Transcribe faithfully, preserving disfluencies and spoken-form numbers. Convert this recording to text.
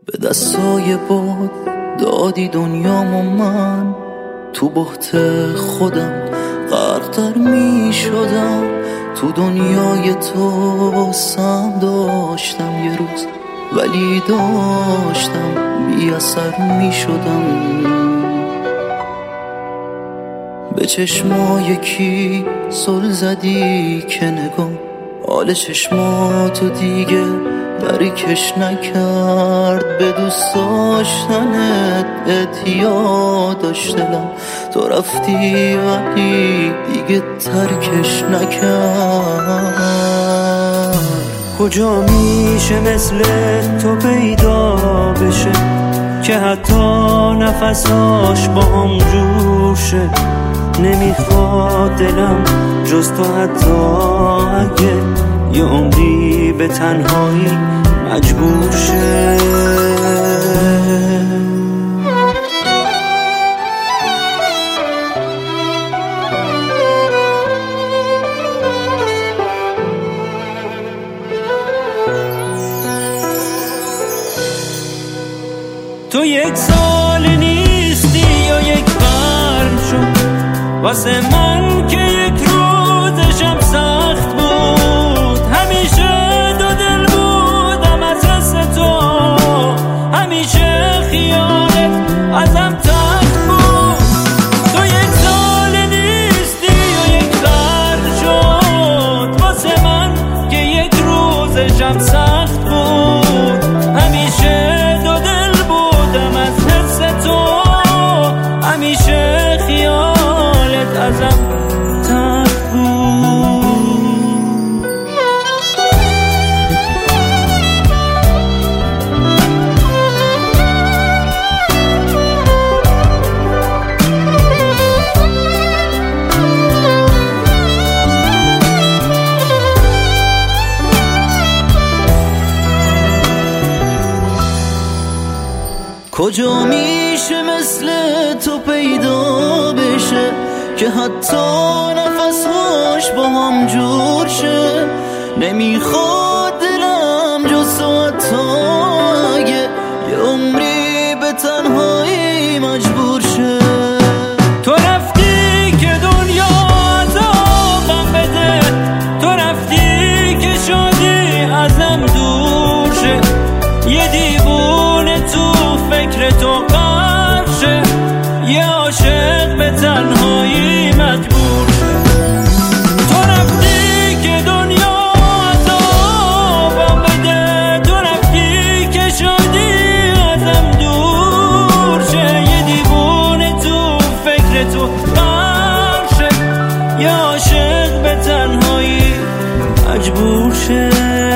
به دستای باد دادی دنیامو، من تو بحت خودم غرق‌تر می شدم. تو دنیای تو سهم داشتم یه روز، ولی داشتم بی اثر می شدم. به چشمای کی سل زدی که نگام حال چشماتو دیگه بریکش نکرد. به دوست داشتنت اعتیاد داشت دلم، تو رفتی ولی دیگه ترکش نکرد. کجا میشه مثل تو پیدا بشه که حتی نفساش با هم جور شه؟ نمیخواد دلم جز تو، حتی اگه یه عمری به تنهایی مجبور شه. تو یک سال نیستی یا یک قرن شد واسه من که یک روزشم سخت بود. همیشه دو دل بودم از حس تو، همیشه خیالت ازم تخت بود. تو یک سال نیستی یا یک قرن شد واسه من که یک روزشم سخت بود. همیشه دو دل بودم از حس تو، همیشه خیالت ازم تخت بود. کجا میشه مثل تو پیدا بشه که حتی نفسهاش با هم جور شه؟ نمیخواد دلم جز تو، حتی اگه یه عمری به تنهایی مجبور شه. تو رفتی که دنیا عذابم بده، تو رفتی که شادی ازم دور شه. یه دیوونه تو فکر تو غرق شه، یه عاشق به تنهایی مجبور شه. تو رفتی که دنیا عذابم بده، تو رفتی که شادی ازم دور شه. یه دیوونه تو فکر تو غرق شه، یه عاشق به تنهایی مجبور شه.